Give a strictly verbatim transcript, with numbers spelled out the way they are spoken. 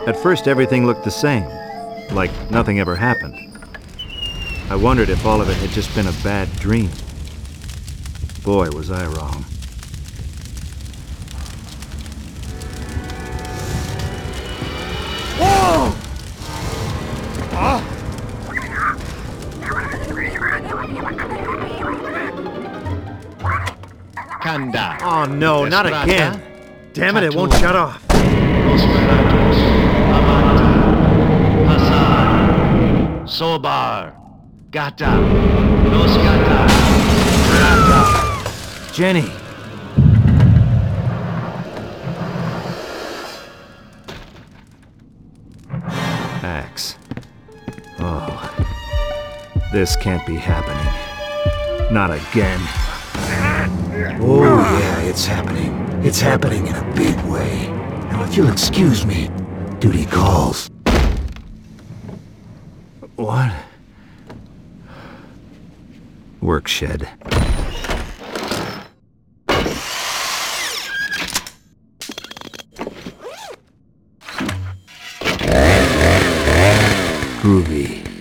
At first, everything looked the same, like nothing ever happened. I wondered if all of it had just been a bad dream. Boy, was I wrong. Whoa! Ah! Kanda. Oh no, not Desperata. again! Damn it, it won't Tattoo. shut off. Nosferatus. Amanta. Hassan. Sobar. Gata. Nosgata. Rata. Jenny! Axe. Oh. This can't be happening. Not again. Oh, yeah, it's happening. It's happening in a big way. Now, if you'll excuse me, duty calls. What? Work shed. Groovy.